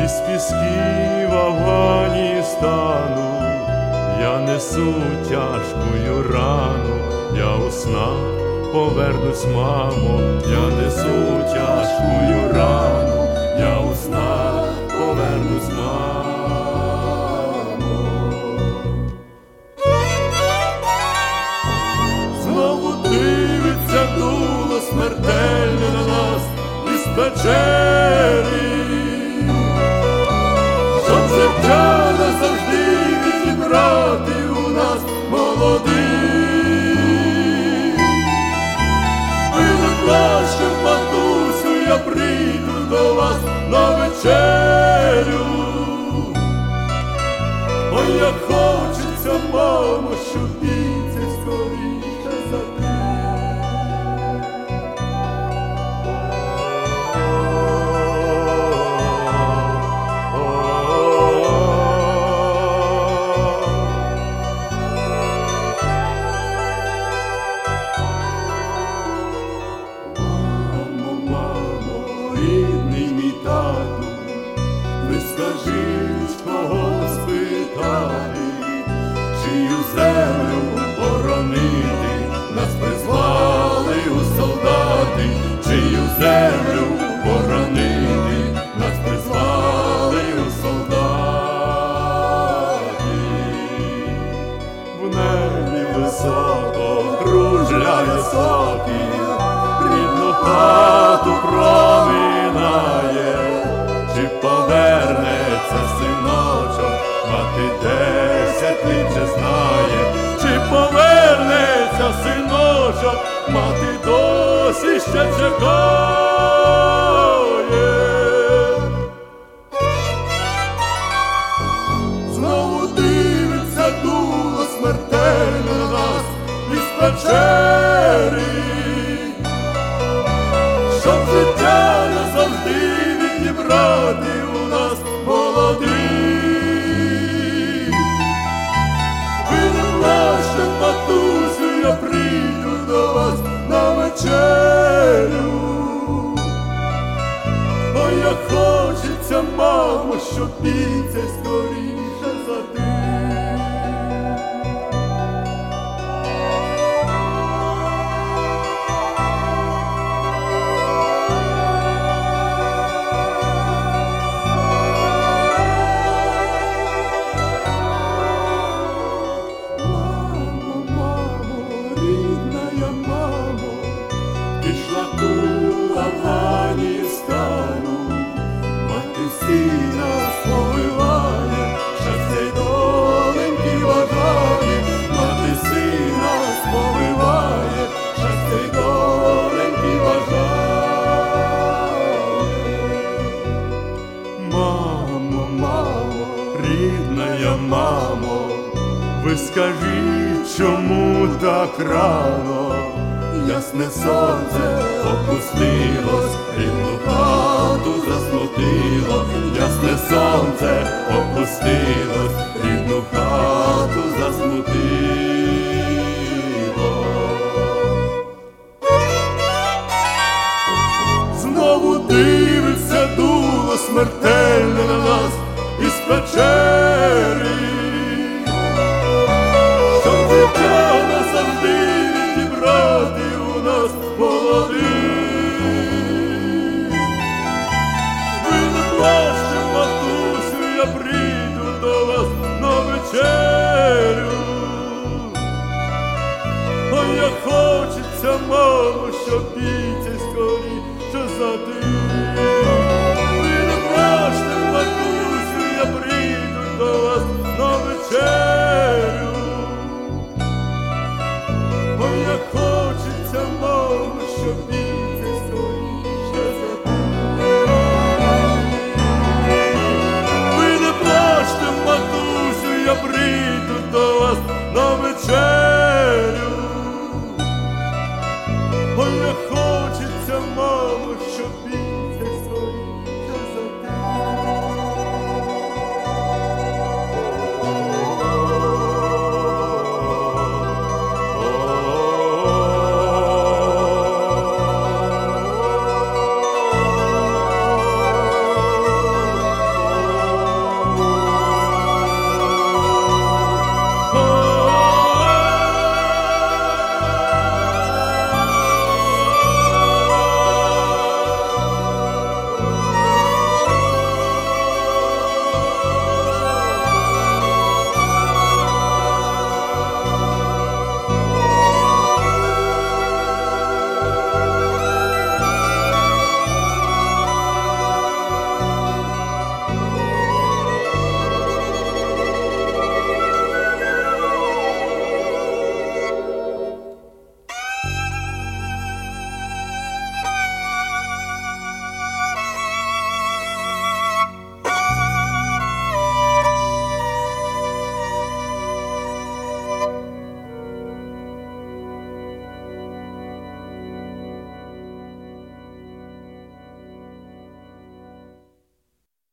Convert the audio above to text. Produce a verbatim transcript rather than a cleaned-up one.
із пісків Афганістану я несу тяжкую рану, я у снах повернусь, мамо, я несу тяжкую рану, я у снах повернусь, мамо. Знову дивиться дуло смертельне на нас із печері, щоб життя назавжди відібрати у нас молодих. Ви не плачте, матусю, я прийду до вас на вечерю. Ой, як хочеться, мамо, щоб піться скоріше за ти. Рідний мій тату, ви скажіть, кого спитати, чию землю боронити, нас призвали у солдати, чию землю боронити, нас призвали у солдати. В небі високо кружляє сокіл, рідну хату проминає, чи повернеться синочок, мати десять літ вже знає, чи повернеться синочок, мати досі ще чекає. Знову дивиться дуло смертельне на нас із печері, щоб життя назавжди відібрати у нас молодих. Ви не плачте, матусю, я прийду до вас на вечерю. Ой, як хочеться, мамо, щоб піться скоріше за ти. Пішла у Афганістану, мати сина сповиває, щастя й доленьки бажає, мати сина сповиває, щастя й доленьки бажає. Мамо, мамо, рідная мамо, ви скажіть, чому так рано? Ясне сонце опустилось, рідну хату засмутило, ясне сонце опустилось, рідну хату засмутило. Знову дивиться дуло смертельне на нас із печері, щоб життя назавжди відібрати у нас молодих. Ви не плачте, матусю, я прийду до вас на вечерю. Ой, як хочеться, мамо, щоб піться скоріше.